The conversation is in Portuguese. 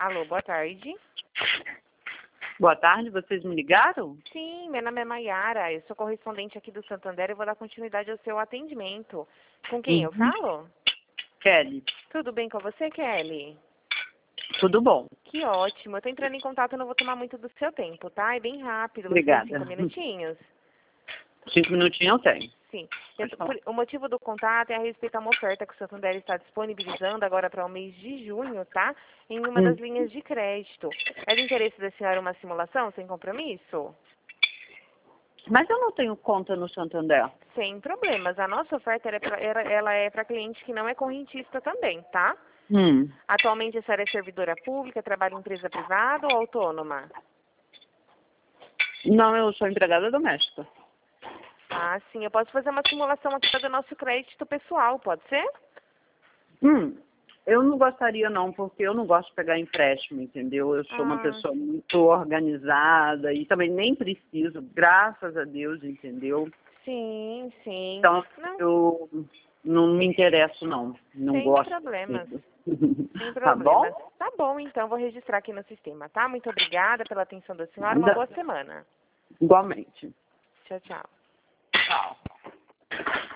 Alô, boa tarde. Boa tarde, vocês me ligaram? Sim, meu nome é Maiara, eu sou correspondente aqui do Santander e vou dar continuidade ao seu atendimento. Com quem eu falo? Kelly, Tudo bem com você, Kelly? tudo bom? Que ótimo. Eu tô entrando em contato, eu não vou tomar muito do seu tempo, tá? É bem rápido. Você tem Obrigada. 5 minutinhos? 5 minutinhos eu tenho. Sim. Pode falar. O motivo do contato é a respeito a uma oferta que o Santander está disponibilizando agora para o mês de junho, tá? Em uma das linhas de crédito. É do interesse da senhora uma simulação sem compromisso? Mas eu não tenho conta no Santander. Sem problemas. A nossa oferta ela é para cliente que não é correntista também, tá? Atualmente a senhora é servidora pública, trabalha em empresa privada ou autônoma? Não, eu sou empregada doméstica. Ah, sim. Eu posso fazer uma simulação aqui do nosso crédito pessoal, pode ser? Eu não gostaria não, porque eu não gosto de pegar empréstimo, entendeu? Eu sou uma pessoa muito organizada e também nem preciso, graças a Deus, entendeu? Sim, sim. Então, Não, eu não me interesso não, não sem gosto. problemas. Sem Tá problemas. bom? Tá bom, então, vou registrar aqui no sistema, tá? Muito obrigada pela atenção da senhora. Uma boa semana. Igualmente. Tchau, tchau.